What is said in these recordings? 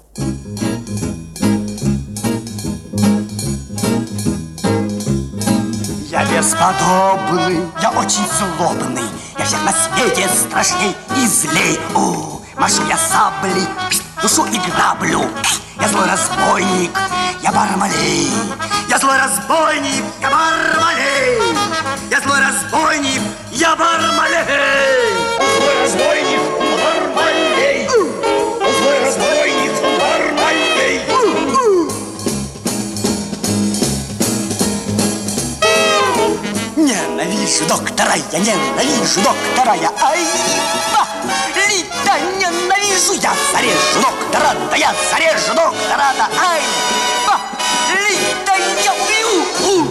Я бесподобный, я очень злобный, я всех на свете страшней и злей. Машу я саблей, душу и граблю. Я злой разбойник, я Бармалей. Я злой разбойник, я Бармалей. Я злой разбойник, я Бармалей. Злой разбойник, Бармалей. Злой разбойник, Бармалей. Ненавижу доктора, я ненавижу доктора, я Лита, ненавижу, я зарежу доктора, да я зарежу доктора, да Лита, я убью.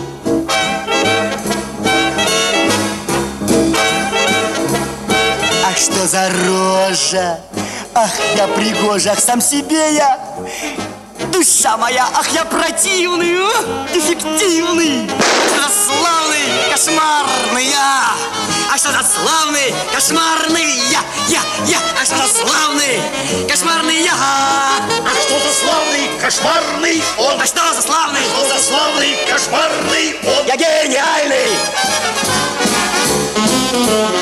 Ах, что за рожа, ах, я пригожа, ах, сам себе я. Душа моя, ах, я противный, дефективный, славный, кошмарный я. А что за славный, кошмарный я, а что за славный, кошмарный я. А что за славный, кошмарный он. А что за славный, кошмарный он. Я гениальный.